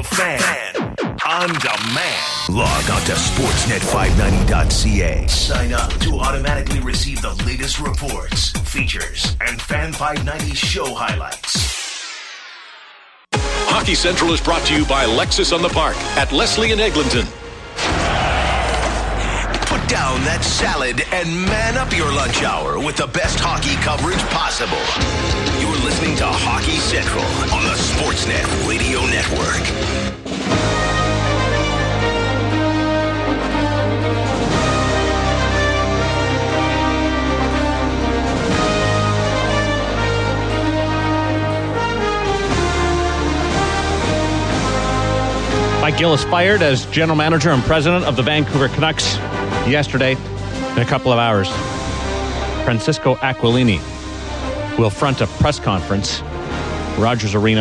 Fan on demand. Log on to sportsnet590.ca. Sign up to automatically receive the latest reports, features, and Fan 590 show highlights. Hockey Central is brought to you by Lexus on the Park at Leslie and Eglinton. Put down that salad and man up your lunch hour with the best hockey coverage possible. You're listening to Hockey Central on the Sportsnet Radio Network. Mike Gillis fired as general manager and president of the Vancouver Canucks yesterday. In a couple of hours, Francisco Aquilini will front a press conference, Rogers Arena,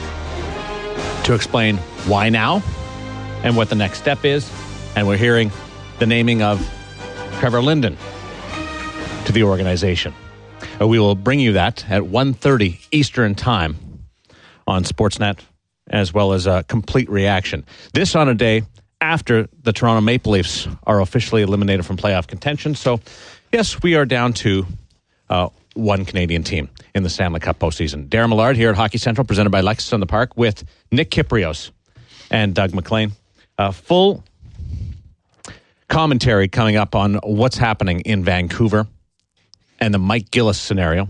to explain why now and what the next step is. And we're hearing the naming of Trevor Linden to the organization. We will bring you that at 1:30 Eastern Time on Sportsnet, as well as a complete reaction. This on a day after the Toronto Maple Leafs are officially eliminated from playoff contention. So, yes, we are down to one Canadian team in the Stanley Cup postseason. Darren Millard here at Hockey Central, presented by Lexus on the Park, with Nick Kypreos and Doug McLean. Full commentary coming up on what's happening in Vancouver and the Mike Gillis scenario.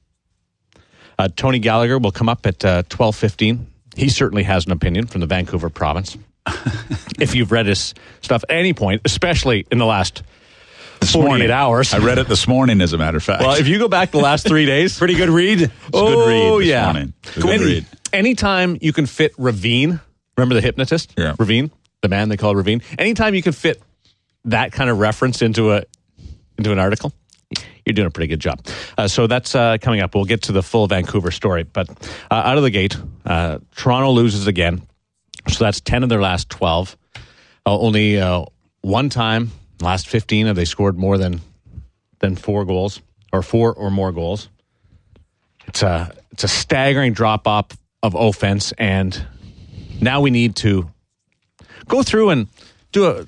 Tony Gallagher will come up at 12:15. He certainly has an opinion from the Vancouver province. If you've read his stuff at any point, especially in the last 48 hours. I read it this morning, as a matter of fact. Well, if you go back the last 3 days. Pretty good read. It's a good read this yeah. morning. Good read. Anytime you can fit Ravine, remember the hypnotist? Yeah. Ravine, the man they call Ravine. Anytime you can fit that kind of reference into an article, you're doing a pretty good job. So that's coming up. We'll get to the full Vancouver story. But out of the gate, Toronto loses again. So that's 10 of their last 12. Only one time, last 15, have they scored more than 4 goals, or 4 or more goals. It's a staggering drop-off of offense, and now we need to go through and do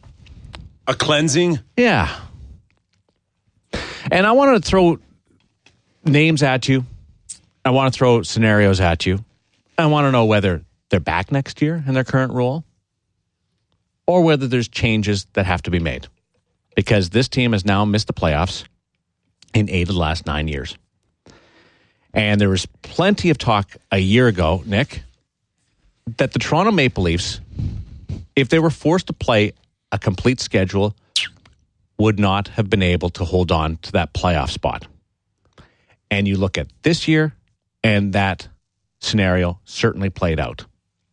A cleansing? Yeah. And I want to throw names at you. I want to throw scenarios at you. I want to know whether they're back next year in their current role or whether there's changes that have to be made. Because this team has now missed the playoffs in 8 of the last 9 years. And there was plenty of talk a year ago, Nick, that the Toronto Maple Leafs, if they were forced to play a complete schedule, would not have been able to hold on to that playoff spot. And you look at this year, and that scenario certainly played out.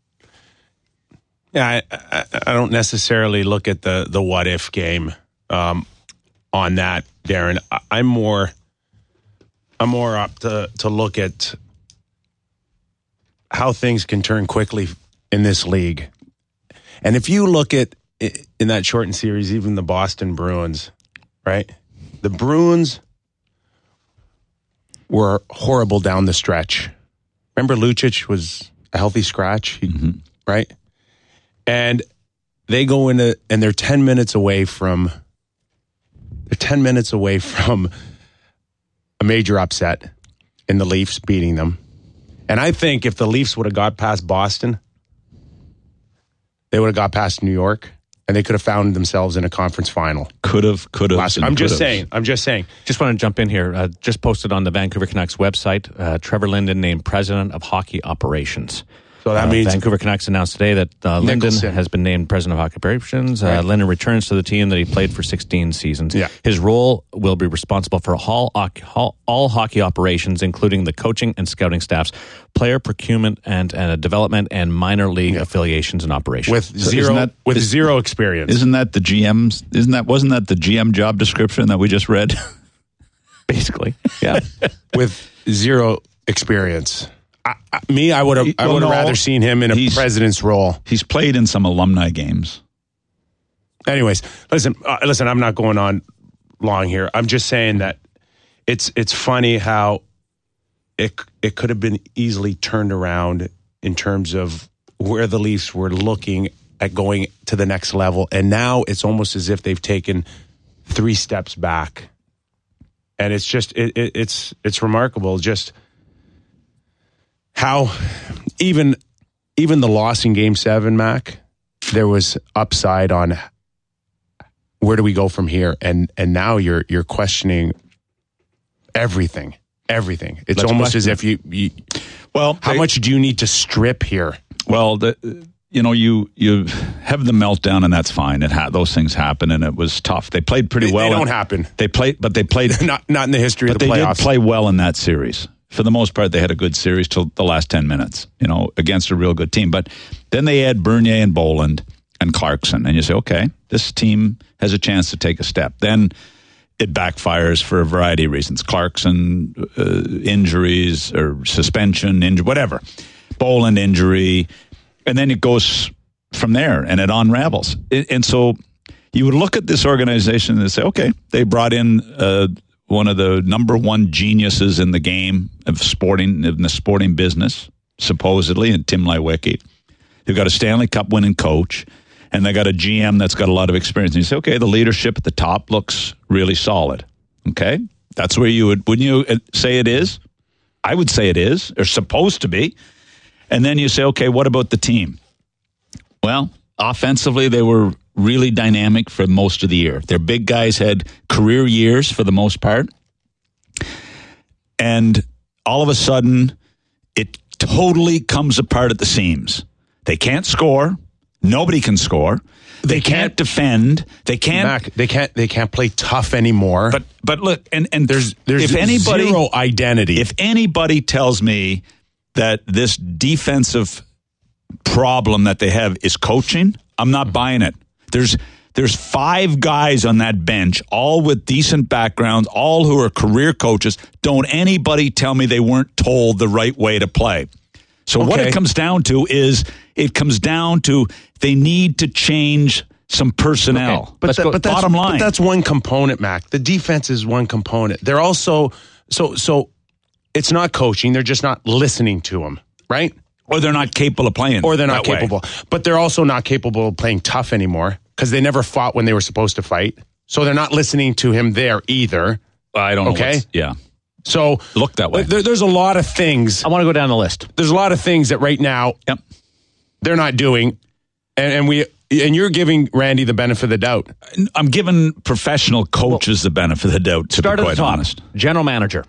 Yeah, I don't necessarily look at the what-if game on that, Darren. I'm more up to look at how things can turn quickly in this league. And if you look at, in that shortened series, even the Boston Bruins, right? The Bruins were horrible down the stretch. Remember Lucic was a healthy scratch, right? And they go into, and they're 10 minutes away from a major upset in the Leafs beating them. And I think if the Leafs would have got past Boston, they would have got past New York, and they could have found themselves in a conference final. Could have. I'm just saying. Just want to jump in here. Just posted on the Vancouver Canucks website, Trevor Linden named president of hockey operations. So that means Vancouver Canucks announced today that Linden has been named president of hockey operations. Right. Linden returns to the team that he played for 16 seasons. Yeah. His role will be responsible for all hockey operations, including the coaching and scouting staffs, player procurement and development, and minor league affiliations and operations. with zero experience. Wasn't that the GM job description that we just read? Basically, yeah. With zero experience. I would have rather seen him in a president's role. He's played in some alumni games. Anyways, listen. I'm not going on long here. I'm just saying that it's funny how it could have been easily turned around in terms of where the Leafs were looking at going to the next level, and now it's almost as if they've taken 3 steps back. And it's just it's remarkable just how even the loss in Game 7, Mac, there was upside on where do we go from here, and now you're questioning everything. It's almost as if you how much do you need to strip here? Well, you have the meltdown, and that's fine. Those things happen, and it was tough. They played pretty well. They don't happen. They played not in the history of the playoffs. But they did play well in that series. For the most part, they had a good series till the last 10 minutes, against a real good team. But then they add Bernier and Boland and Clarkson, and you say, okay, this team has a chance to take a step. Then it backfires for a variety of reasons. Clarkson, injuries or suspension, whatever. Boland injury. And then it goes from there and it unravels. And so you would look at this organization and say, okay, they brought in one of the number one geniuses in the game in the sporting business, supposedly, and Tim Leiweke. They've got a Stanley Cup winning coach, and they got a GM that's got a lot of experience. And you say, okay, the leadership at the top looks really solid. Okay? That's where wouldn't you say it is? I would say it is, or supposed to be. And then you say, okay, what about the team? Well, offensively, they were really dynamic for most of the year. Their big guys had career years for the most part. And all of a sudden, it totally comes apart at the seams. They can't score. Nobody can score. They can't defend. They can't. Mac, they can't play tough anymore. But look, and there's if anybody, zero identity. If anybody tells me that this defensive problem that they have is coaching, I'm not buying it. There's 5 guys on that bench, all with decent backgrounds, all who are career coaches. Don't anybody tell me they weren't told the right way to play. So what it comes down to is they need to change some personnel. Okay. But bottom line. But that's one component, Mac. The defense is one component. They're also so it's not coaching. They're just not listening to him, right? Or they're not capable of playing. Or they're not capable. But they're also not capable of playing tough anymore because they never fought when they were supposed to fight. So they're not listening to him there either. I don't know. Okay? Yeah. So look that way. There's a lot of things. I want to go down the list. There's a lot of things that right now they're not doing. And you're giving Randy the benefit of the doubt. I'm giving professional coaches the benefit of the doubt, to be quite honest. General manager.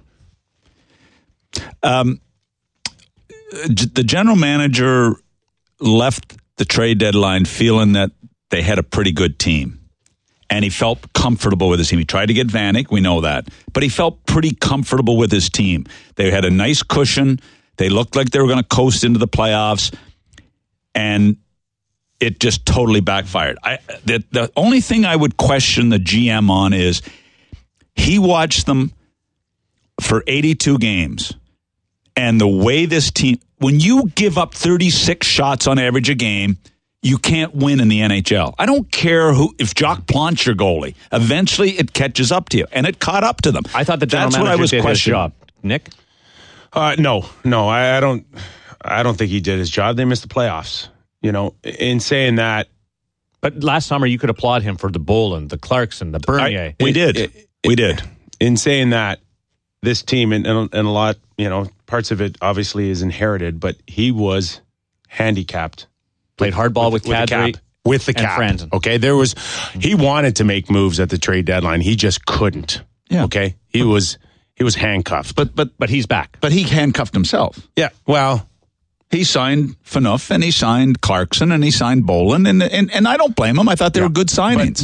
The general manager left the trade deadline feeling that they had a pretty good team. And he felt comfortable with his team. He tried to get Vanek, we know that. But he felt pretty comfortable with his team. They had a nice cushion. They looked like they were going to coast into the playoffs. And it just totally backfired. The only thing I would question the GM on is he watched them for 82 games. And the way this team, when you give up 36 shots on average a game, you can't win in the NHL. I don't care if Jacques Plante's your goalie. Eventually, it catches up to you, and it caught up to them. I thought the general manager did his job. Nick? No, I don't think he did his job. They missed the playoffs. In saying that, but last summer you could applaud him for the Boland, the Clarkson, the Bernier. We did. In saying that, this team and a lot, parts of it obviously is inherited, but he was handicapped. Played hardball with Kadri. With the cap. Franzen. Okay. He wanted to make moves at the trade deadline. He just couldn't. Yeah. Okay. He was handcuffed. But he's back. But he handcuffed himself. Yeah. Well, he signed Phaneuf and he signed Clarkson and he signed Boland and I don't blame him. I thought they were good signings.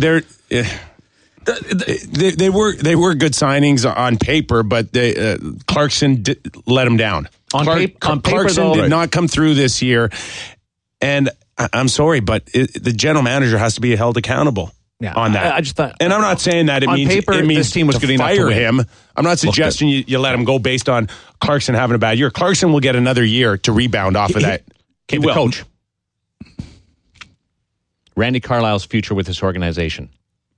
They were good signings on paper, but Clarkson let him down. On paper, Clarkson did not come through this year. And I'm sorry, but the general manager has to be held accountable on that. I just thought, and I'm not saying that it means this team was to fire him. I'm not suggesting you let him go based on Clarkson having a bad year. Clarkson will get another year to rebound off of that. He will. Coach. Randy Carlyle's future with this organization.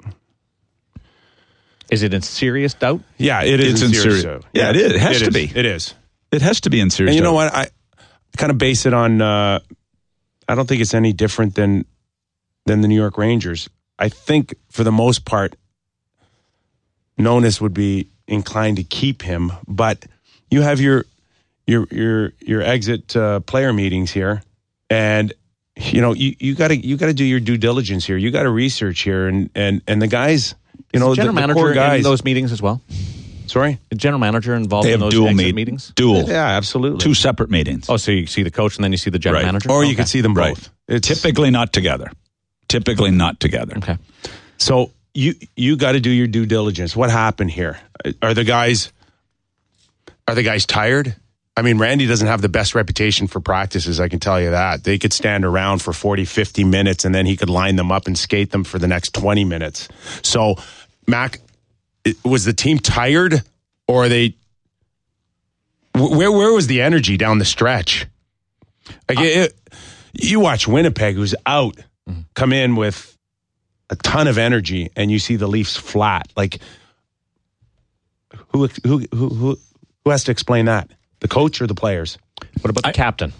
Is it in serious doubt? Yeah, it is in serious doubt. Yeah, it is. It has to be. It is. It has to be in serious doubt. And you know what? I kind of base it on I don't think it's any different than the New York Rangers. I think for the most part, Nonis would be inclined to keep him, but you have your exit player meetings here, and you got to do your due diligence here. You got to research here, and the guys, the general the manager core guys, in those meetings as well. Sorry, the general manager involved They in have those exit meetings. Dual, yeah, absolutely. 2 separate meetings. Oh, so you see the coach and then you see the general Right. manager, Or you could see them both. Right. It's Typically not together. Okay. So you got to do your due diligence. What happened here? Are the guys tired? I mean, Randy doesn't have the best reputation for practices, I can tell you that. They could stand around for 40, 50 minutes, and then he could line them up and skate them for the next 20 minutes. So, Mac, was the team tired, or are they... Where was the energy down the stretch? Like you watch Winnipeg, who's out, come in with a ton of energy, and you see the Leafs flat. Like, who has to explain that? The coach or the players? What about the captain?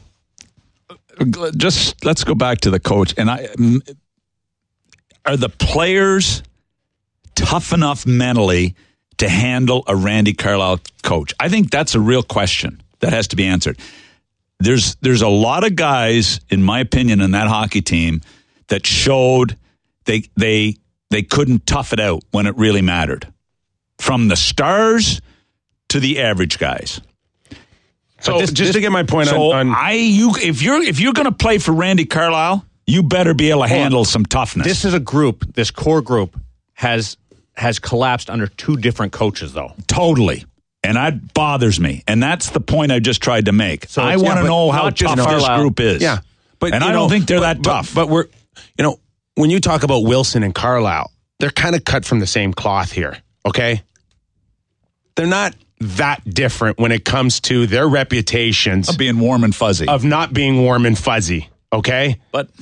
Just let's go back to the coach. And are the players tough enough mentally to handle a Randy Carlyle coach? I think that's a real question that has to be answered. There's a lot of guys, in my opinion, in that hockey team that showed they couldn't tough it out when it really mattered, from the stars to the average guys. So just to get my point if you're going to play for Randy Carlyle, you better be able to handle some toughness. This is a group. This core group has collapsed under 2 different coaches, though. Totally. And that bothers me. And that's the point I just tried to make. So I want to know how tough this group is. Yeah. But I don't think they're that tough. But we're, when you talk about Wilson and Carlyle, they're kind of cut from the same cloth here, okay? They're not that different when it comes to their reputations of being warm and fuzzy. Of not being warm and fuzzy, okay? But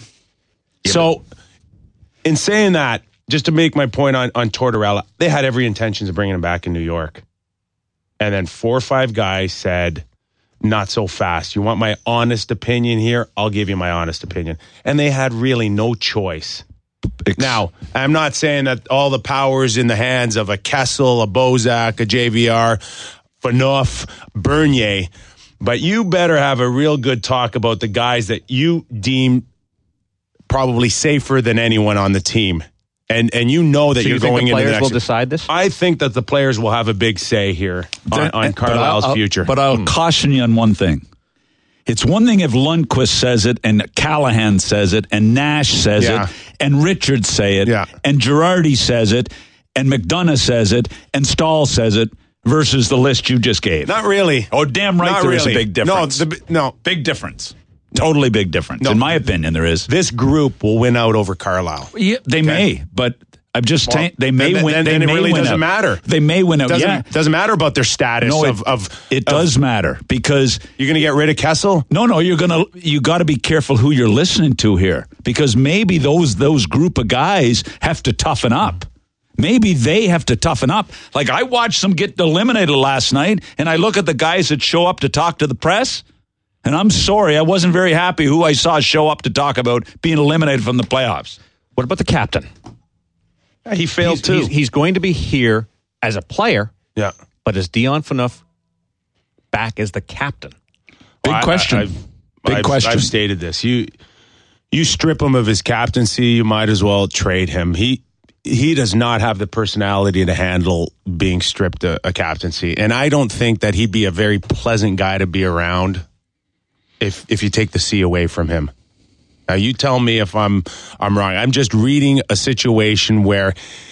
in saying that, just to make my point on Tortorella, they had every intention of bringing him back in New York. And then 4 or 5 guys said, not so fast. You want my honest opinion here? I'll give you my honest opinion. And they had really no choice. Now, I'm not saying that all the power is in the hands of a Kessel, a Bozak, a JVR, Phaneuf, Bernier, but you better have a real good talk about the guys that you deem probably safer than anyone on the team. And you know that you're going into the players will decide this? I think that the players will have a big say here on Carlisle's future. But I'll caution you on one thing. It's one thing if Lundqvist says it, and Callahan says it, and Nash says it, and Richards say it, and Girardi says it, and McDonough says it, and Stahl says it, versus the list you just gave. Not really. Oh, damn right, there is a big difference. No. Big difference. Totally big difference. In my opinion, there is. This group will win out over Carlisle. Yeah, they may, but I'm just saying they may win. Then it really doesn't matter. They may win out. Doesn't matter about their status. No, it does matter, because you're going to get rid of Kessel. No, you got to be careful who you're listening to here, because maybe those group of guys have to toughen up. Maybe they have to toughen up. Like, I watched them get eliminated last night, and I look at the guys that show up to talk to the press. And I'm sorry, I wasn't very happy who I saw show up to talk about being eliminated from the playoffs. What about the captain? He failed too. He's going to be here as a player. Yeah. But is Dion Phaneuf back as the captain? Big question. Big question. I've stated this. You strip him of his captaincy, you might as well trade him. He does not have the personality to handle being stripped a captaincy. And I don't think that he'd be a very pleasant guy to be around if you take the C away from him. Now, you tell me if I'm wrong. I'm just reading a situation where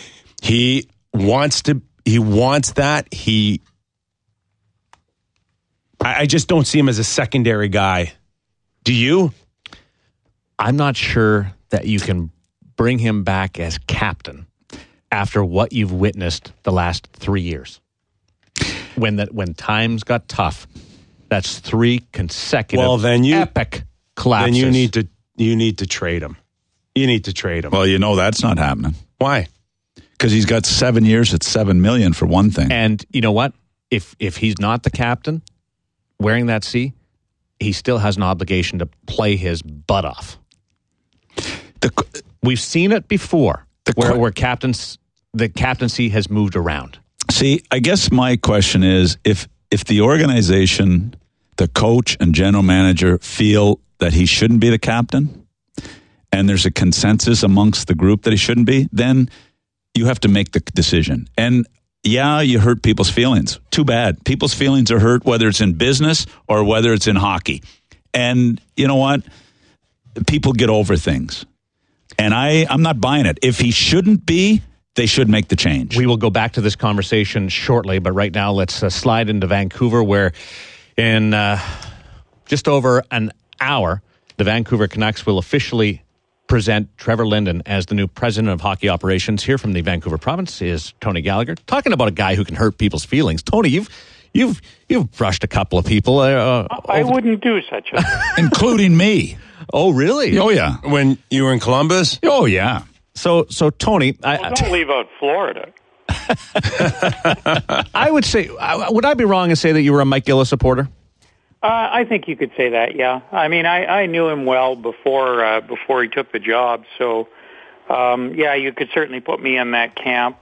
he wants that. I just don't see him as a secondary guy. Do you? I'm not sure that you can bring him back as captain after what you've witnessed the last 3 years. When times got tough, that's 3 consecutive epic collapses. Then you need to trade him. You need to trade him. Well, that's not happening. Why? Because he's got 7 years at $7 million for one thing. And you know what? If he's not the captain wearing that C, he still has an obligation to play his butt off. We've seen it before, where the captaincy has moved around. See, I guess my question is, if the organization, the coach and general manager feel that he shouldn't be the captain, and there's a consensus amongst the group that he shouldn't be, then you have to make the decision. And yeah, you hurt people's feelings. Too bad. People's feelings are hurt, whether it's in business or whether it's in hockey. And you know what? People get over things. And I'm not buying it. If he shouldn't be, they should make the change. We will go back to this conversation shortly, but right now let's slide into Vancouver, where in just over an hour, the Vancouver Canucks will officially present Trevor Linden as the new president of hockey operations. Here from the Vancouver province is Tony Gallagher, talking about a guy who can hurt people's feelings. Tony, you've brushed a couple of people. I wouldn't do such a thing. Including me. Oh, really? Oh, yeah. When you were in Columbus? Oh, yeah. So Tony, Don't leave out Florida. I would say, would I be wrong to say that you were a Mike Gillis supporter? I think you could say that, yeah. I mean, I knew him well before he took the job, so yeah, you could certainly put me in that camp.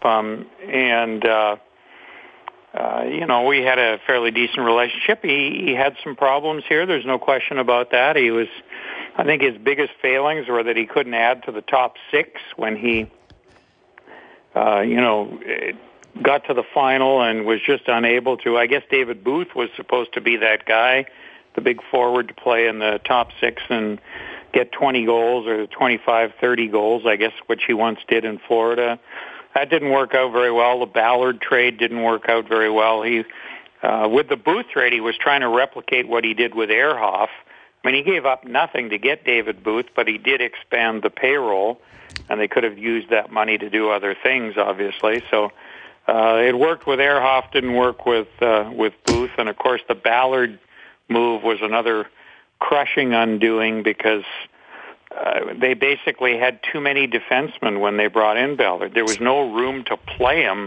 You know, we had a fairly decent relationship. He had some problems here. There's no question about that. I think his biggest failings were that he couldn't add to the top six when he, got to the final and was just unable to. I guess David Booth was supposed to be that guy, the big forward to play in the top six and get 20 goals or 25, 30 goals, I guess, which he once did in Florida. That didn't work out very well. The Ballard trade didn't work out very well. With the Booth trade, he was trying to replicate what he did with Ehrhoff. I mean, he gave up nothing to get David Booth, but he did expand the payroll, and they could have used that money to do other things, obviously. So it worked with Ehrhoff, didn't work with Booth, and of course the Ballard move was another crushing undoing because they basically had too many defensemen when they brought in Ballard. There was no room to play him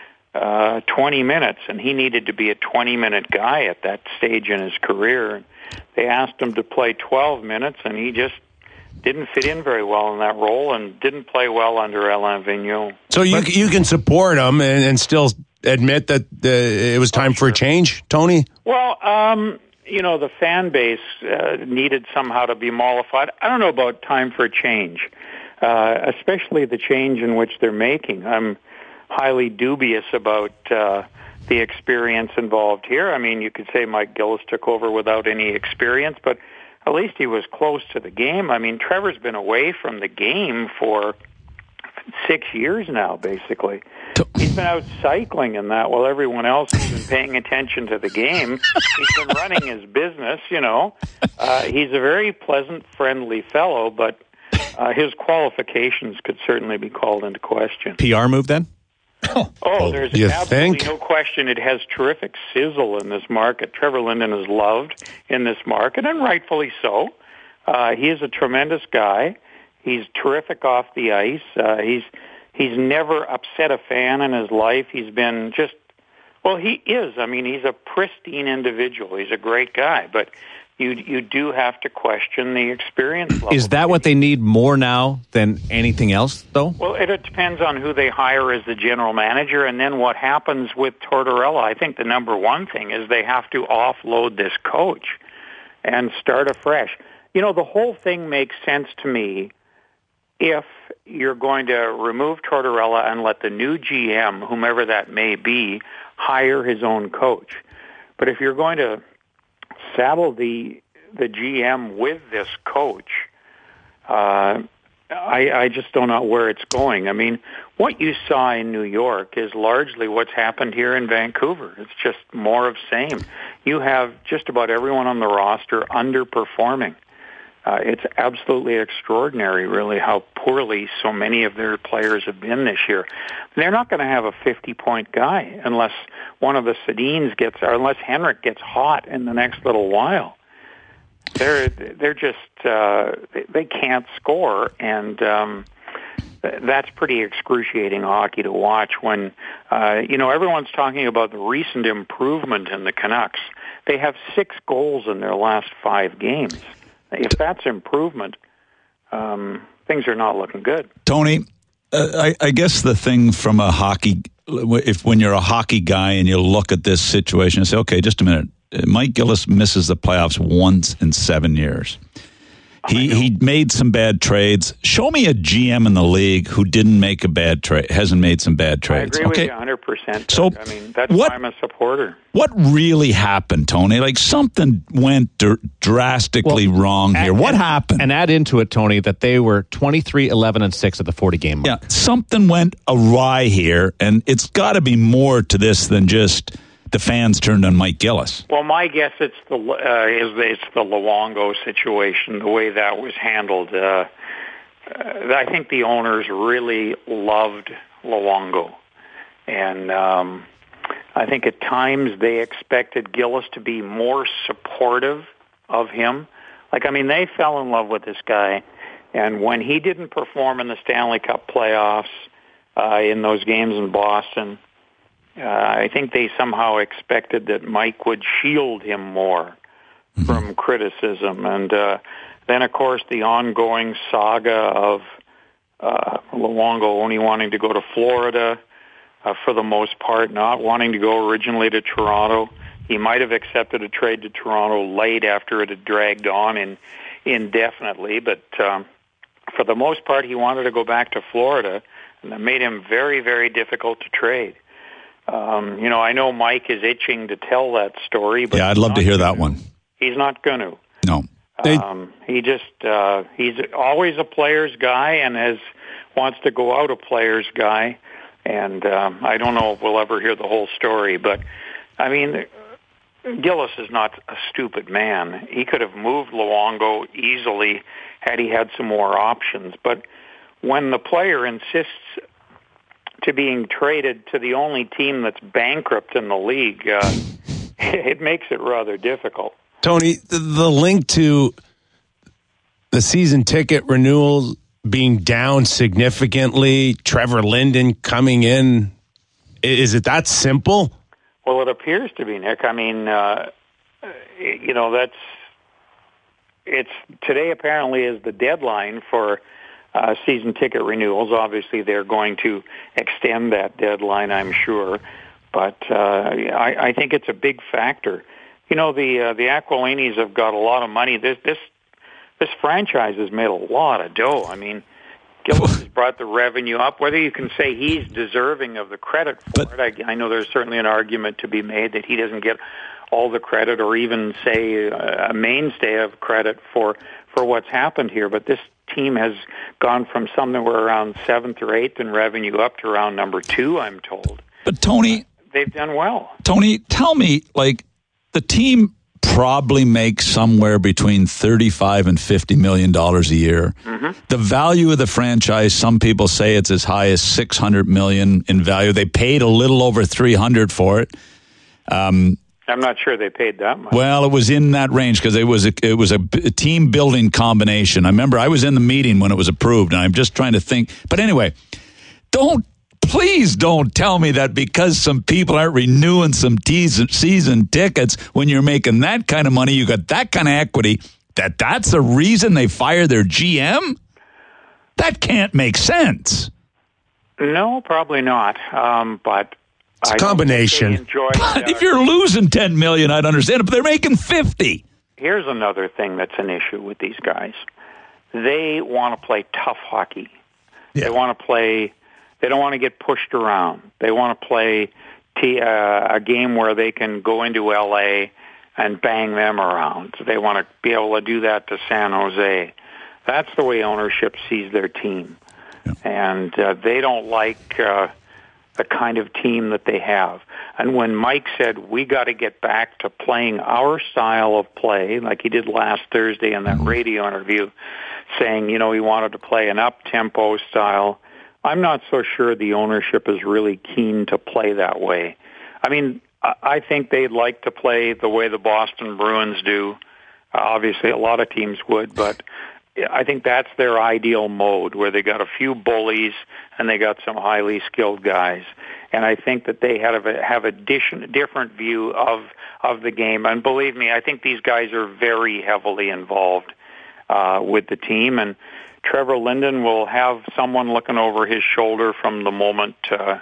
20 minutes, and he needed to be a 20-minute guy at that stage in his career. They asked him to play 12 minutes, and he just didn't fit in very well in that role and didn't play well under Alain Vigneault. So you can support him and still admit that it was time for a change, Tony? Well, the fan base needed somehow to be mollified. I don't know about time for a change, especially the change in which they're making. I'm highly dubious about the experience involved here. I mean, you could say Mike Gillis took over without any experience, but at least he was close to the game. I mean, Trevor's been away from the game for 6 years now, basically. He's been out cycling and that while everyone else has been paying attention to the game. He's been running his business, He's a very pleasant, friendly fellow, but his qualifications could certainly be called into question. PR move, then? There's absolutely no question. It has terrific sizzle in this market. Trevor Linden is loved in this market, and rightfully so. He is a tremendous guy. He's terrific off the ice. He's never upset a fan in his life. He's been he is. I mean, he's a pristine individual. He's a great guy, but you do have to question the experience level. Is that what they need more now than anything else, though? Well, it depends on who they hire as the general manager and then what happens with Tortorella. I think the number one thing is they have to offload this coach and start afresh. The whole thing makes sense to me if you're going to remove Tortorella and let the new GM, whomever that may be, hire his own coach. But if you're going to saddle the GM with this coach, I just don't know where it's going. I mean, what you saw in New York is largely what's happened here in Vancouver. It's just more of same. You have just about everyone on the roster underperforming. It's absolutely extraordinary, really, how poorly so many of their players have been this year. They're not going to have a 50-point guy unless one of the Sedins unless Henrik gets hot in the next little while. They're just they can't score, and that's pretty excruciating hockey to watch. When everyone's talking about the recent improvement in the Canucks, they have 6 goals in their last 5 games. If that's improvement, things are not looking good. Tony, I guess the thing from a hockey, when you're a hockey guy and you look at this situation and say, okay, just a minute, Mike Gillis misses the playoffs once in 7 years. He made some bad trades. Show me a GM in the league who didn't make a bad trade, hasn't made some bad trades. I agree with you 100%. So, I mean, that's why I'm a supporter. What really happened, Tony? Like, something went drastically wrong here. What happened? And add into it, Tony, that they were 23, 11, and 6 at the 40-game mark. Yeah, something went awry here, and it's got to be more to this than just the fans turned on Mike Gillis. Well, my guess it's the Luongo situation, the way that was handled. I think the owners really loved Luongo, and I think at times they expected Gillis to be more supportive of him. Like, I mean, they fell in love with this guy, and when he didn't perform in the Stanley Cup playoffs in those games in Boston, I think they somehow expected that Mike would shield him more from criticism. And then, of course, the ongoing saga of Luongo only wanting to go to Florida for the most part, not wanting to go originally to Toronto. He might have accepted a trade to Toronto late after it had dragged on indefinitely, but for the most part, he wanted to go back to Florida, and that made him very, very difficult to trade. I know Mike is itching to tell that story. But yeah, I'd love to hear that one. He's not going to. No. He's always a player's guy and wants to go out a player's guy. And I don't know if we'll ever hear the whole story. But, I mean, Gillis is not a stupid man. He could have moved Luongo easily had he had some more options. But when the player insists to being traded to the only team that's bankrupt in the league, it makes it rather difficult. Tony, the link to the season ticket renewals being down significantly, Trevor Linden coming in, is it that simple? Well, it appears to be, Nick. I mean, it's today apparently is the deadline for season ticket renewals. Obviously, they're going to extend that deadline, I'm sure. But I think it's a big factor. The Aquilinis have got a lot of money. This franchise has made a lot of dough. I mean, Gillis has brought the revenue up. Whether you can say he's deserving of the credit for it, I know there's certainly an argument to be made that he doesn't get all the credit or even, say, a mainstay of credit for what's happened here. But this team has gone from somewhere around 7th or 8th in revenue up to around number 2, I'm told. But, Tony... They've done well. Tony, tell me, the team probably makes somewhere between $35 and $50 million a year. Mm-hmm. The value of the franchise, some people say it's as high as $600 million in value. They paid a little over $300 for it. I'm not sure they paid that much. Well, it was in that range because it was a team building combination. I remember I was in the meeting when it was approved, and I'm just trying to think. But anyway, please don't tell me that because some people aren't renewing some season tickets when you're making that kind of money, you got that kind of equity, that's the reason they fire their GM? That can't make sense. No, probably not. But it's a combination. But if you're losing $10 million, I'd understand it, but they're making $50. Here's another thing that's an issue with these guys. They want to play tough hockey. Yeah. They want to play... They don't want to get pushed around. They want to play a game where they can go into L.A. and bang them around. So they want to be able to do that to San Jose. That's the way ownership sees their team. Yeah. And they don't like the kind of team that they have. And when Mike said, we got to get back to playing our style of play, like he did last Thursday in that radio interview, saying, he wanted to play an up-tempo style, I'm not so sure the ownership is really keen to play that way. I mean, I think they'd like to play the way the Boston Bruins do. Obviously, a lot of teams would, but I think that's their ideal mode, where they got a few bullies and they got some highly skilled guys. And I think that they have a different view of the game. And believe me, I think these guys are very heavily involved with the team. And Trevor Linden will have someone looking over his shoulder from the moment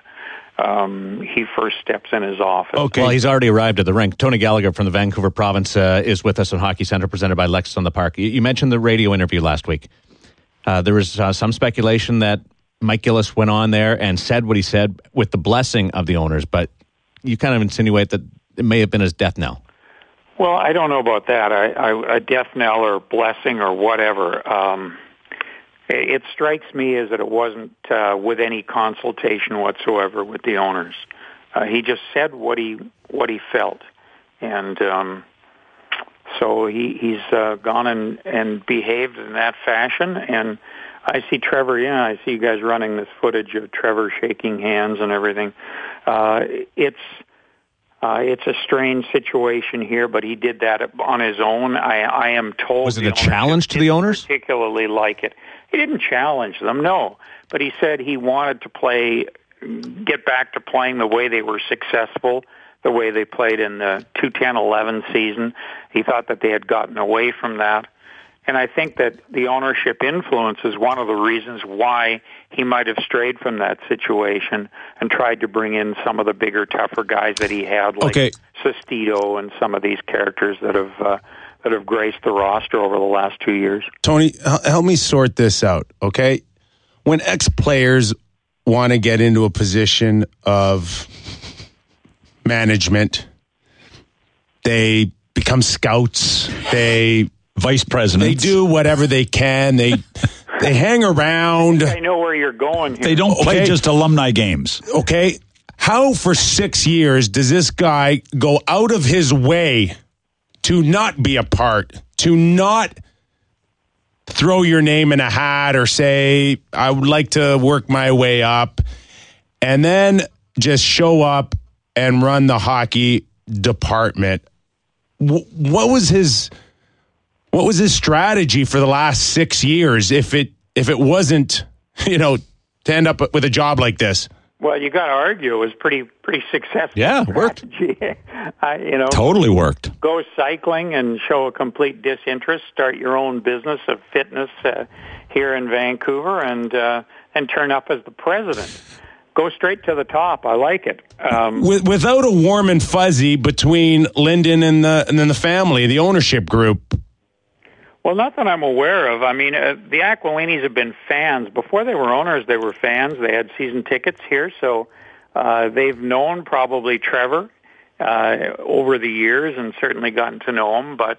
he first steps in his office. Okay. Well, he's already arrived at the rink. Tony Gallagher from the Vancouver Province is with us on Hockey Centre, presented by Lexus on the Park. You mentioned the radio interview last week. There was some speculation that Mike Gillis went on there and said what he said with the blessing of the owners, but you kind of insinuate that it may have been his death knell. Well, I don't know about that. A death knell or blessing or whatever. It strikes me as that it wasn't with any consultation whatsoever with the owners. He just said what he felt, and so he's gone and behaved in that fashion. And I see Trevor. Yeah, I see you guys running this footage of Trevor shaking hands and everything. It's a strange situation here, but he did that on his own. I am told. Was it a challenge to the owners? Particularly like it. He didn't challenge them, no. But he said he wanted to get back to playing the way they were successful, the way they played in the 2010-11 season. He thought that they had gotten away from that. And I think that the ownership influence is one of the reasons why he might have strayed from that situation and tried to bring in some of the bigger, tougher guys that he had, like Sestito and some of these characters that have graced the roster over the last 2 years. Tony, help me sort this out, okay? When ex-players want to get into a position of management, they become scouts, they vice presidents. They do whatever they can. They hang around. I know where you're going here. They don't play just alumni games. Okay. How for 6 years does this guy go out of his way to not be a part, to not throw your name in a hat or say, I would like to work my way up, and then just show up and run the hockey department? What was his strategy for the last 6 years if it wasn't, to end up with a job like this? Well, you got to argue it was pretty successful. Yeah, it worked. Totally worked. Go cycling and show a complete disinterest. Start your own business of fitness here in Vancouver, and turn up as the president. Go straight to the top. I like it. Without a warm and fuzzy between Linden and then the family, the ownership group. Well, not that I'm aware of. I mean, the Aquilinis have been fans. Before they were owners, they were fans. They had season tickets here, so they've known probably Trevor over the years and certainly gotten to know him. But,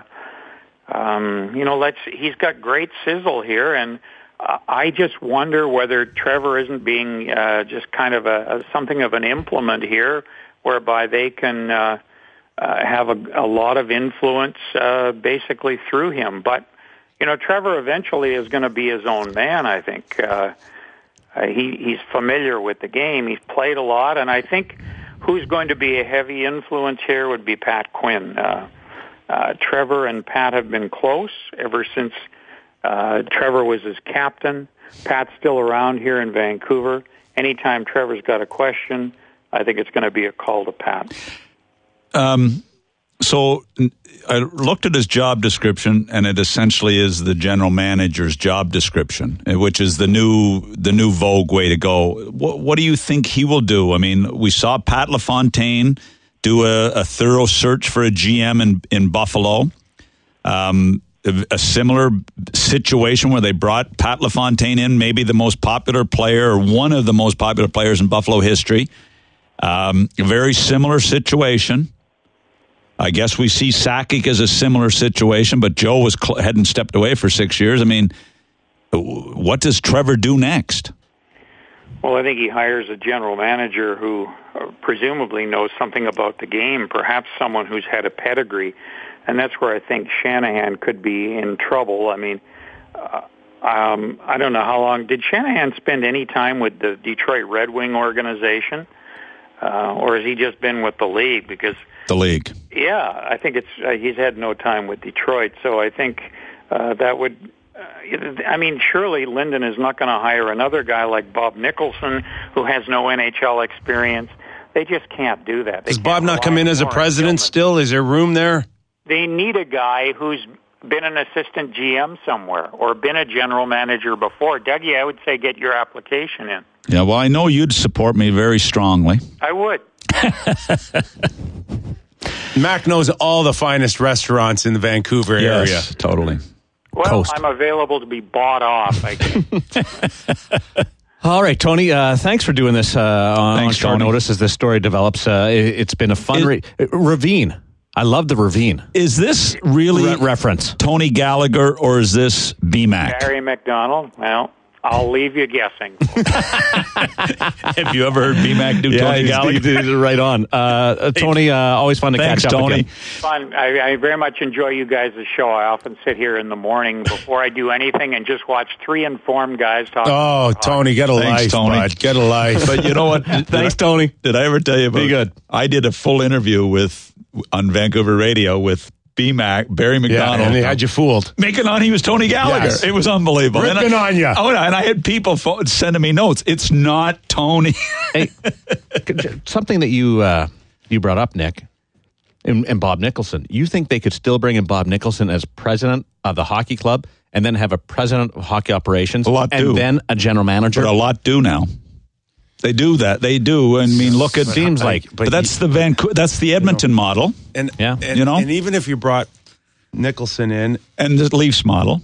he's got great sizzle here, and I just wonder whether Trevor isn't being just kind of something of an implement here, whereby they can have a lot of influence basically through him. But, Trevor eventually is going to be his own man, I think. He's familiar with the game. He's played a lot, and I think who's going to be a heavy influence here would be Pat Quinn. Trevor and Pat have been close ever since Trevor was his captain. Pat's still around here in Vancouver. Anytime Trevor's got a question, I think it's going to be a call to Pat. So I looked at his job description, and it essentially is the general manager's job description, which is the new vogue way to go. What do you think he will do? I mean, we saw Pat LaFontaine do a thorough search for a GM in Buffalo. A similar situation where they brought Pat LaFontaine in, maybe the most popular player or one of the most popular players in Buffalo history. A very similar situation. I guess we see Sakic as a similar situation, but Joe hadn't stepped away for 6 years. I mean, what does Trevor do next? Well, I think he hires a general manager who presumably knows something about the game, perhaps someone who's had a pedigree, and that's where I think Shanahan could be in trouble. I mean, I don't know how long. Did Shanahan spend any time with the Detroit Red Wing organization? Or has he just been with the league? Because the league. Yeah, I think he's had no time with Detroit. So I think that would. Surely Linden is not going to hire another guy like Bob Nicholson, who has no NHL experience. They just can't do that. Does Bob not come in as a president still? Is there room there? They need a guy who's been an assistant GM somewhere or been a general manager before, Dougie, I would say get your application in. Yeah, well, I know you'd support me very strongly. I would. Mac knows all the finest restaurants in the Vancouver area. Yes, totally. Well, Coast. I'm available to be bought off, I guess. All right, Tony, thanks for doing this on short Tony. notice as this story develops. It's been a fun Ravine. I love the Ravine. Is this really reference? Tony Gallagher or is this BMAC? Barry McDonald, well, I'll leave you guessing. Have you ever heard BMAC do Tony Gallagher? He's right on. Tony, always fun to Thanks, catch up Tony. again. Fun. I very much enjoy you guys' show. I often sit here in the morning before I do anything and just watch three informed guys talk. Oh, Tony, get a Thanks, life, Tony. bud. Get a life. But you know what? Thanks, Tony. Did I ever tell you about Be good. I did a full interview on Vancouver radio with BMAC, Barry Yeah, McDonald. and they had you fooled. Making on he was Tony Gallagher. Yes. It was unbelievable. Ripping on ya. Oh, and I had people sending me notes. It's not Tony. Hey, something that you brought up, Nick, and Bob Nicholson. You think they could still bring in Bob Nicholson as president of the hockey club and then have a president of hockey operations A lot and do. then a general manager? But a lot do now. They do that. They do. I mean, look at Seems like- but that's the Edmonton model And, Yeah. and, You know? and even if you brought Nicholson in, and the Leafs model.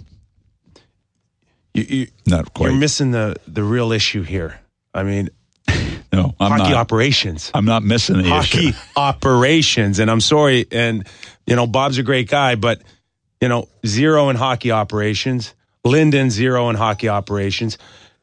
Not quite. you're missing the real issue here. I mean, No, I'm hockey not. operations. I'm not missing the Hockey issue. operations. And I'm sorry, and, Bob's a great guy, but, zero in hockey operations. Linden, zero in hockey operations.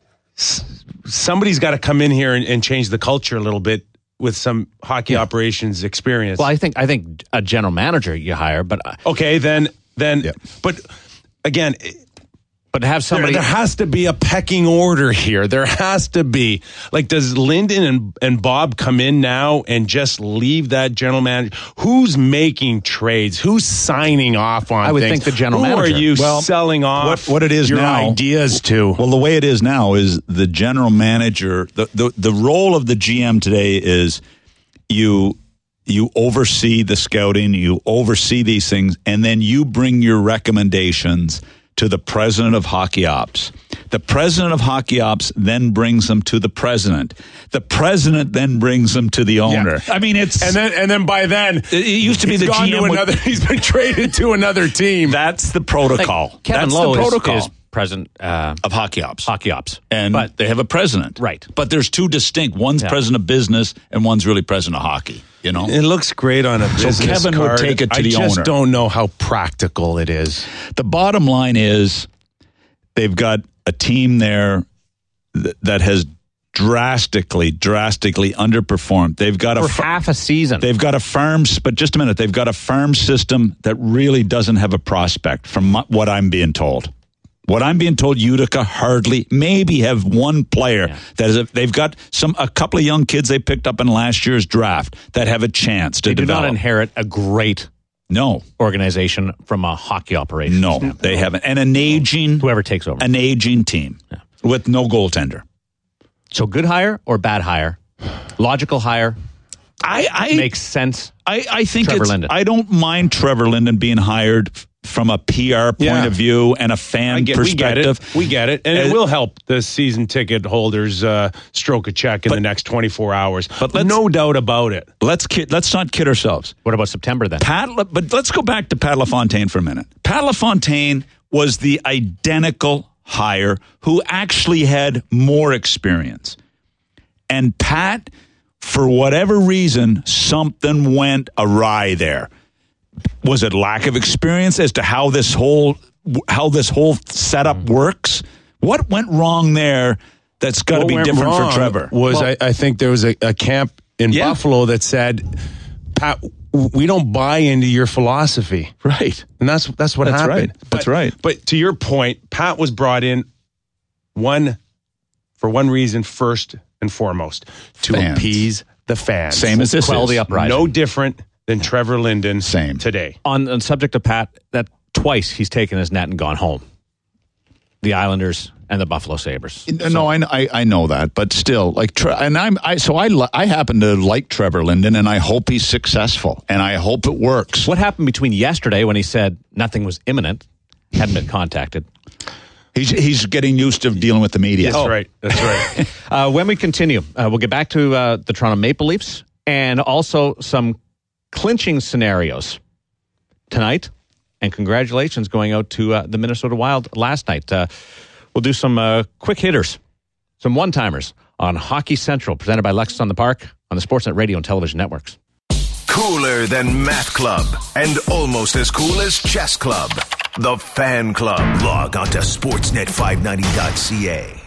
Somebody's got to come in here and change the culture a little bit with some hockey operations experience. Well, I think a general manager you hire, but Okay, then, but again, but have somebody. there has to be a pecking order here. There has to be. Like, does Linden and Bob come in now and just leave that general manager? Who's making trades? Who's signing off on I would things? think the general Who manager. are you Well, selling off what it is your now- ideas to? Well, the way it is now is the general manager. The role of the GM today is you oversee the scouting, you oversee these things, and then you bring your recommendations to the president of hockey ops. The president of hockey ops then brings them to the president. The president then brings them to the owner. Yeah. I mean, it's and then by then it used to be he's the gone GM to would- another. He's been traded to another team. that's the protocol. Like, Kevin that's Lowe the protocol is president of hockey ops. hockey ops, But they have a president. Right. But there's two distinct. One's Yeah. president president of business and one's really president of hockey. You know? It looks great on a business Kevin would card. take it to I the just owner. don't know how practical it is. The bottom line is they've got a team there that has drastically underperformed. They've got for half a season. They've got a farm, but just a minute. They've got a farm system that really doesn't have a prospect, from what I'm being told. What I'm being told, Utica hardly, maybe have one player that is. They've got a couple of young kids they picked up in last year's draft that have a chance to They do develop. not inherit a great No, organization from a hockey operation. no, they haven't. And an aging team with no goaltender. So good hire or bad hire? Logical hire I makes sense. I think Trevor Linden. I don't mind Trevor Linden being hired from a PR point of view and a fan perspective. We get it. And it will help the season ticket holders stroke a check in the next 24 hours. But no doubt about it. Let's not kid ourselves. What about September then? But let's go back to Pat LaFontaine for a minute. Pat LaFontaine was the identical hire who actually had more experience. And Pat, for whatever reason, something went awry there. Was it lack of experience as to how this whole setup works? What went wrong there that's got to be different for Trevor? I think there was a camp in Buffalo that said, Pat, we don't buy into your philosophy. Right. And that's what happened. Right. That's right. But to your point, Pat was brought in for one reason, first and foremost, to Fans. appease the fans. Same as this Quell is. the uprising. No different than Trevor Linden Same. today. On subject of Pat, that twice he's taken his net and gone home. the Islanders and the Buffalo Sabres. No, I know that, but still, like, I happen to like Trevor Linden, and I hope he's successful, and I hope it works. What happened between yesterday when he said nothing was imminent, hadn't been contacted? He's getting used to dealing with the media. That's right. When we continue, we'll get back to the Toronto Maple Leafs and also some clinching scenarios tonight. And congratulations going out to the Minnesota Wild last night. We'll do some quick hitters, some one-timers on Hockey Central, presented by Lexus on the Park on the Sportsnet radio and television networks. Cooler than Math Club and almost as cool as Chess Club. The Fan Club. Log on to sportsnet590.ca.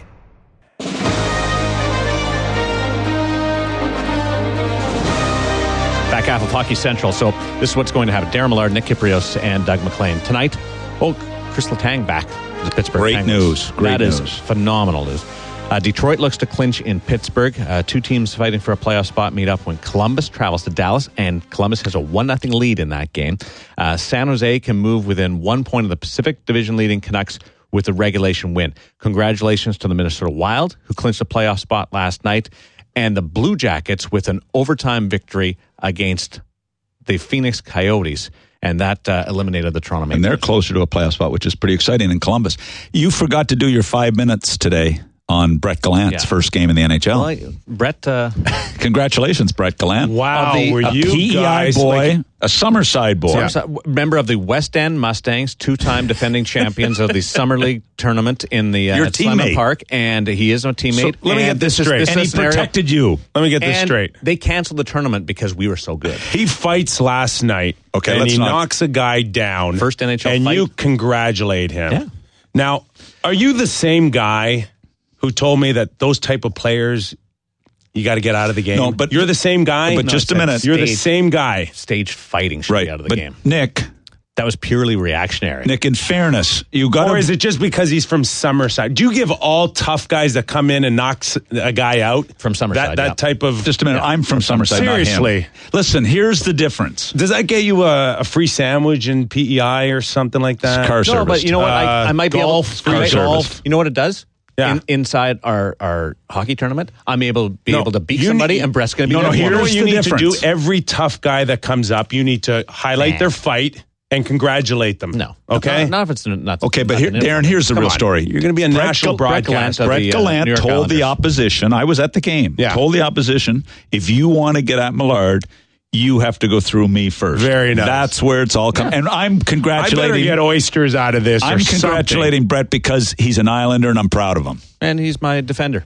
Back half of Hockey Central. So this is what's going to happen. Darren Millard, Nick Kiprios, and Doug McLean. Tonight, Chris Letang back to the Pittsburgh Great Penguins. news. That is phenomenal news. Detroit looks to clinch in Pittsburgh. Two teams fighting for a playoff spot meet up when Columbus travels to Dallas, and Columbus has a 1-0 lead in that game. San Jose can move within 1 point of the Pacific Division leading Canucks with a regulation win. Congratulations to the Minnesota Wild, who clinched a playoff spot last night, and the Blue Jackets with an overtime victory against the Phoenix Coyotes. And that eliminated the Toronto Maple And they're Leafs. closer to a playoff spot, which is pretty exciting in Columbus. You forgot to do your 5 minutes today on Brett Gallant's first game in the NHL. Well, Brett... Congratulations, Brett Gallant. Wow, were A you PEI guys boy, a Summerside boy. member of the West End Mustangs, two-time defending champions of the Summer League tournament in the Your at Slammer teammate. Park, and he is a teammate. So let me get this straight. And he protected you. Let me get this And straight. they canceled the tournament because we were so good. He fights last night, Okay, and let's he not- knocks a guy down. First NHL and fight. you congratulate him. Yeah. Now, are you the same guy who told me that those type of players, you got to get out of the game? No, but- you're the same guy. but just a minute. You're the Stage. same guy. Stage fighting should Right. be out of the But game. Nick, That was purely reactionary. in fairness, you got Or to... is it just because he's from Summerside? Do you give all tough guys that come in and knocks a guy out From Summerside, That yeah. type of. Just a minute. I'm from Summerside, not him. Seriously. Listen, here's the difference. Does that get you a free sandwich in PEI or something like that? Car No, service. but you know what? I might be able golf, I might- service. You know what it does? Yeah. Inside our hockey tournament, I'm able to beat you somebody, need- and Brett's going to be No, there. Here's here's what you the need to do. difference. Every tough guy that comes up, you need to highlight their fight and congratulate them. No. Okay? Not if it's not. Okay, but here, nothing. Darren, here's the Come real on. story. You're going to be a national Brett broadcast. Gallant of Brett the, Gallant New York told Islanders. the opposition, I was at the game, Yeah. told the opposition, if you want to get at Millard, you have to go through me first. Very nice. That's where it's all come. And I'm I better congratulating... get oysters out of this. I'm or something. congratulating Brett because he's an Islander and I'm proud of him. And he's my defender.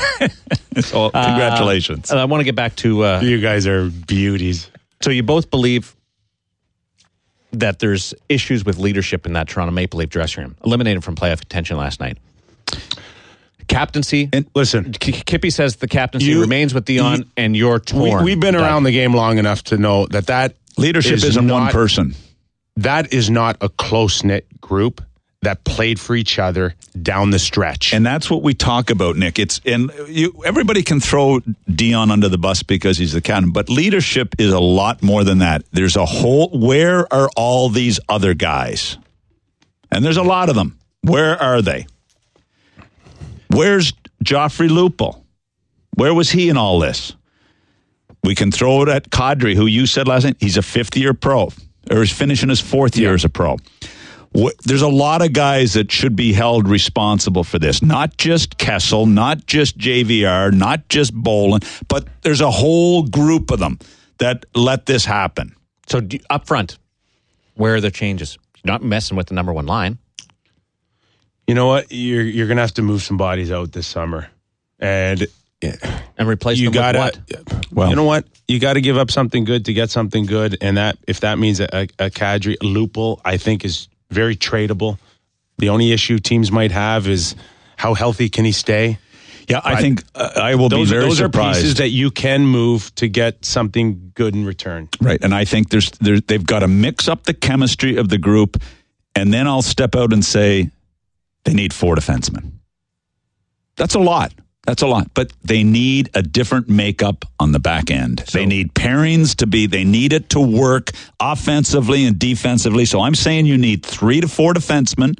So congratulations. I want to get back to. You guys are beauties. So you both believe that there's issues with leadership in that Toronto Maple Leaf dressing room, eliminated from playoff contention last night. Captaincy. And listen, Kippy says the captaincy You- remains with Dion, and you're torn. we've been Doug. around the game long enough to know that Leadership is isn't one not- person. That is not a close-knit group that played for each other down the stretch. And that's what we talk about, Nick. Everybody can throw Dion under the bus because he's the captain, but leadership is a lot more than that. There's a whole, where are all these other guys? And there's a lot of them. Where are they? Where's Joffrey Lupul? Where was he in all this? We can throw it at Kadri, who you said last night, he's a fifth-year pro, or is finishing his fourth year as a pro. There's a lot of guys that should be held responsible for this. Not just Kessel, not just JVR, not just Bolin, but there's a whole group of them that let this happen. So up front, where are the changes? You're not messing with the number one line. you know what? You're going to have to move some bodies out this summer. And And replace you them got with to, what? Well- you know what? You got to give up something good to get something good. And that, if that means a Kadri, a Lupul, I think is very tradable. The only issue teams might have is how healthy can he stay? Yeah, I think I will be very those surprised. are pieces that you can move to get something good in return. Right, and I think they've got to mix up the chemistry of the group, and then I'll step out and say they need 4 defensemen. That's a lot. But they need a different makeup on the back end. They need pairings they need it to work offensively and defensively. So I'm saying you need 3 to 4 defensemen.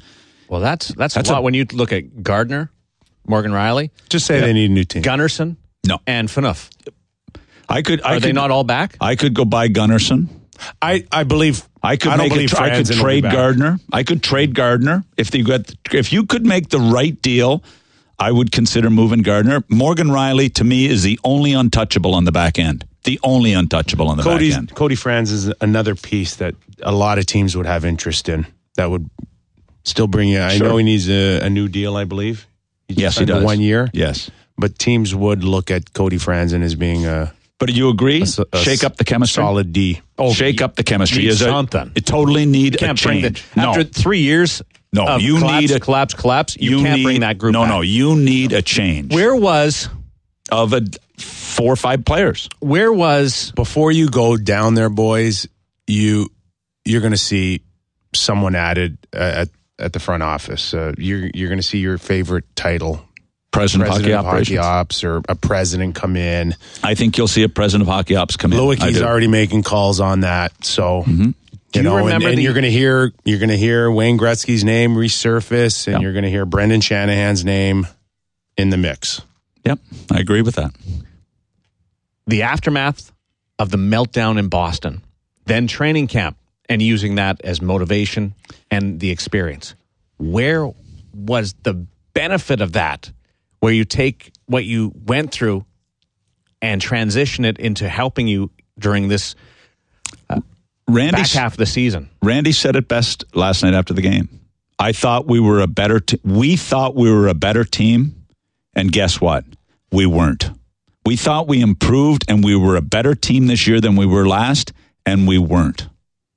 Well, that's a lot when you look at Gardner, Morgan Riley. Just say they need a new team. Gunnarsson. No. And Phaneuf. Are they not all back? I could go buy Gunnarsson. I believe I could Franzen will trade be back. Gardner. I could trade Gardner if you could make the right deal. I would consider moving Gardner. Morgan Riley to me is the only untouchable on the back end. The only untouchable on the back end. Cody Franz is another piece that a lot of teams would have interest in. That would still bring you. I know he needs a new deal. I believe. Yes, he does. 1 year. Yes, but teams would look at Cody Franzen as being a. But do you agree? Shake up the chemistry. Solid D. Shake up the chemistry. Need something. It totally need can't a change. After 3 years. No, you need a collapse. You can't bring that group back. No, you need a change. Where was of 4 or 5 players? Where was before you go down there, boys? You're going to see someone added at the front office. You're going to see your favorite title, president of hockey ops, or a president come in. I think you'll see a president of hockey ops come in. Lewicki's already making calls on that. So. Mm-hmm. And you're going to hear Wayne Gretzky's name resurface, and you're going to hear Brendan Shanahan's name in the mix. Yep, I agree with that. The aftermath of the meltdown in Boston, then training camp, and using that as motivation and the experience. Where was the benefit of that? Where you take what you went through and transition it into helping you during this back half of the season. Randy said it best last night after the game. I thought we were a better we thought we were a better team, and guess what? We weren't. We thought we improved and we were a better team this year than we were last, and we weren't.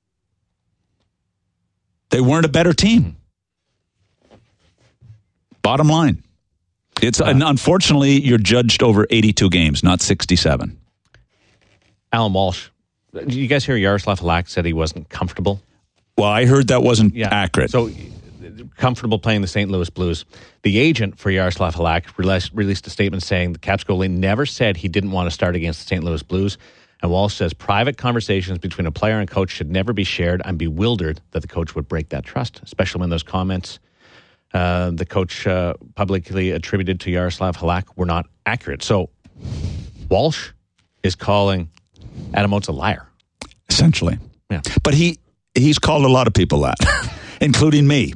They weren't a better team. Bottom line. And unfortunately, you're judged over 82 games, not 67. Alan Walsh. Did you guys hear Yaroslav Halak said he wasn't comfortable? Well, I heard that wasn't accurate. So, comfortable playing the St. Louis Blues. The agent for Yaroslav Halak released a statement saying the Caps goalie never said he didn't want to start against the St. Louis Blues. And Walsh says private conversations between a player and coach should never be shared. I'm bewildered that the coach would break that trust, especially when those comments the coach publicly attributed to Yaroslav Halak were not accurate. So, Walsh is calling Adam Oates a liar. Essentially. Yeah. But he's called a lot of people that, including me.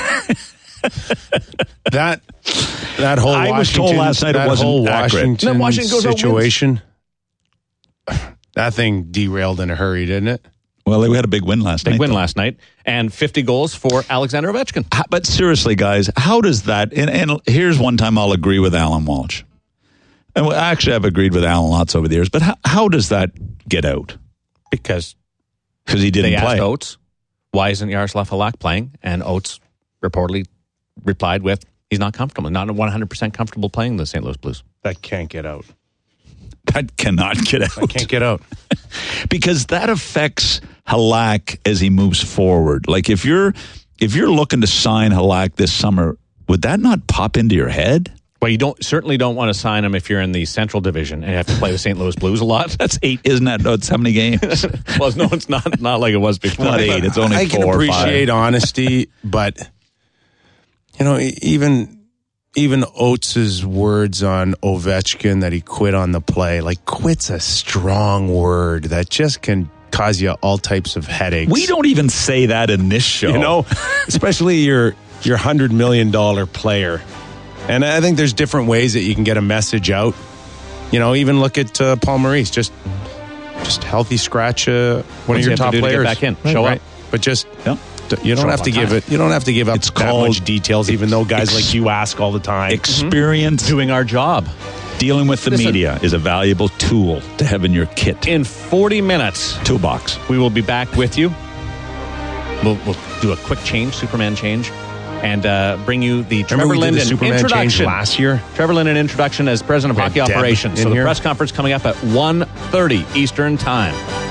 that whole I was told last night it wasn't accurate. Washington situation, that thing derailed in a hurry, didn't it? Well, we had a big win last night. Big win last night. And 50 goals for Alexander Ovechkin. But seriously, guys, how does that... And here's one time I'll agree with Alan Walsh. And actually, I've agreed with Alan lots over the years. But how does that get out? Because he didn't play. They asked Oates, why isn't Yaroslav Halak playing? And Oates reportedly replied with, he's not comfortable, not 100% comfortable playing the St. Louis Blues. That can't get out. That cannot get out. That can't get out. Because that affects Halak as he moves forward. Like if you're looking to sign Halak this summer, would that not pop into your head? Well, you certainly don't want to sign him if you're in the Central Division and you have to play the St. Louis Blues a lot. That's 8, isn't that? No, it's how many games? Well, no, it's not like it was before. Not 8, it's only 4 or 5. I can appreciate honesty, but even Oates' words on Ovechkin that he quit on the play, like quit's a strong word that just can cause you all types of headaches. We don't even say that in this show. Especially your $100 million player. And I think there's different ways that you can get a message out. Even look at Paul Maurice, just healthy scratch one of your top players. Get back in, show up, but just you don't have to give it. You don't have to give up that much details, even though guys like you ask all the time. Experience doing our job. Dealing with the media is a valuable tool to have in your kit. In 40 minutes, toolbox, we will be back with you. We'll do a quick Superman change. And bring you the Trevor Linden introduction last year. Trevor Linden introduction as president of hockey operations. So the press conference coming up at 1:30 Eastern Time.